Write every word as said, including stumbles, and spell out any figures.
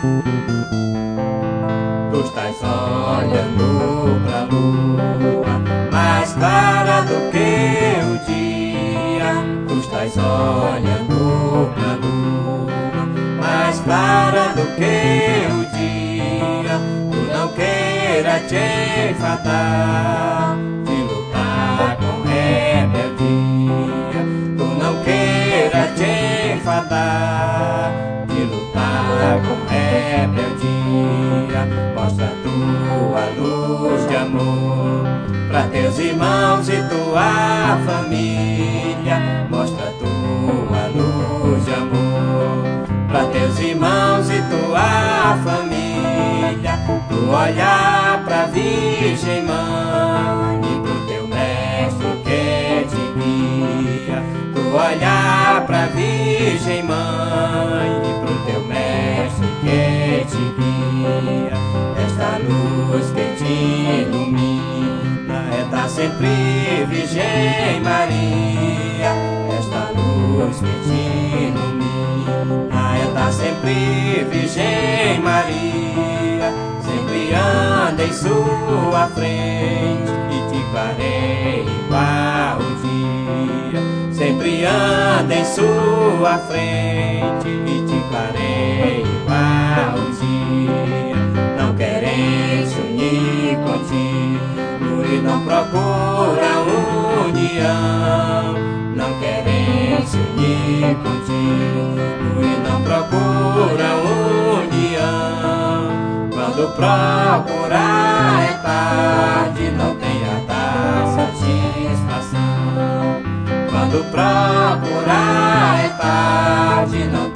Tu estás olhando pra lua, mais clara do que o dia. Tu estás olhando pra lua, mais clara do que o dia. Tu não queira te enfadar de lutar com rebeldia. Tu não queira te enfadar de lutar com rebeldia. Mostra tua luz de amor pra teus irmãos e tua família. Mostra tua luz de amor pra teus irmãos e tua família. Tu olhar pra Virgem Mãe e pro teu mestre que te guia. Tu olhar pra Virgem Mãe e pro teu mestre que te guia. Esta luz que te ilumina é da sempre Virgem Maria. Esta luz que te ilumina é da sempre Virgem Maria. Sempre anda em sua frente e te clareia igual o dia. Sempre anda em sua frente e te clareia igual o dia. Não querem se unir contigo e não procura união. Não querem se unir contigo e não procura união. Quando procurar é tarde, não tem a dar satisfação. Quando procurar é tarde, não